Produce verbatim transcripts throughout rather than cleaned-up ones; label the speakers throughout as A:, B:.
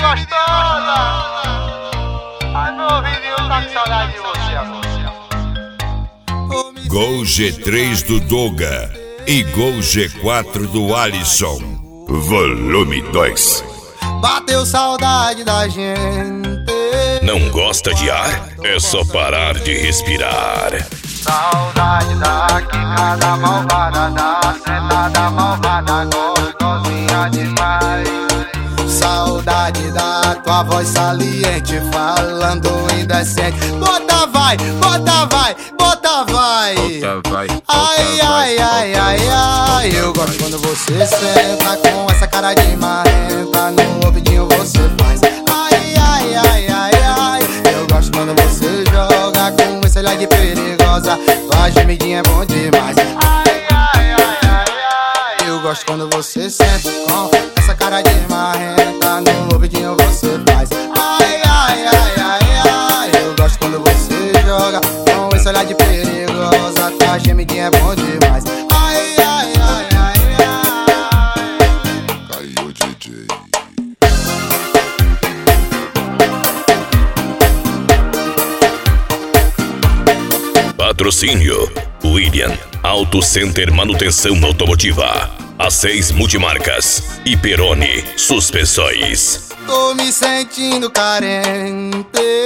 A: gostosa. Ai, meu ouvidinho tá com saudade de você, amor.
B: Gol G três do Doga e Gol G quatro do Alisson. Volume dois.
C: Bateu saudade da gente.
D: Não gosta de ar? É só parar de respirar.
A: Saudade da quicada malvada, da sentada malvada, gostosinha demais.
C: Saudade da tua voz saliente, falando indecente. Bota vai, bota vai, bota vai.
E: Bota vai, bota
C: ai, ai,
E: vai,
C: ai,
E: bota
C: ai,
E: vai,
C: ai. Eu gosto quando você senta com essa cara de marrenta. No ouvidinho você faz. Ai, ai, ai, ai, ai. Eu gosto quando você joga com esse olhar de perigosa. Tua gemidinha é bom demais. Ai, ai, ai, ai, ai. Eu gosto quando você senta com essa cara de marrenta. No ouvidinho você faz. Ai, ai, ai, ai, ai. Eu gosto quando você joga com esse olhar de perigosa. Tua gemidinha é bom demais. Ai, ai, ai, ai, ai.
B: Caiu D J.
D: Patrocínio William Auto Center Manutenção Automotiva, A seis Multimarcas e Peroni Suspensões.
C: Tô me sentindo carente.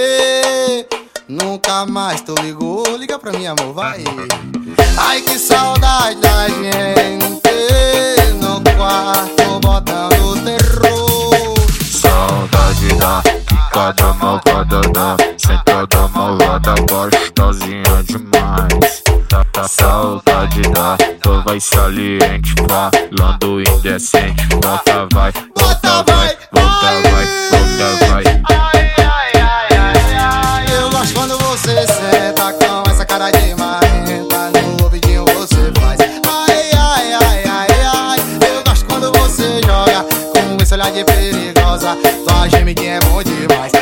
C: Nunca mais tu ligou. Liga pra mim, amor, vai. Ai, que saudade da gente. No quarto botando terror.
E: Saudade da quicada malvada, da sentada malvada, gostosinha demais. Saudade da tua voz saliente, falando indecente. Bota vai, bota vai, bota vai, bota vai.
C: Ai, ai, ai, ai, ai. Eu gosto quando você senta com essa cara de marrenta. No ouvidinho você faz. Ai, ai, ai, ai, ai. Eu gosto quando você joga com esse olhar de perigosa. Tua gemidinha é bom demais.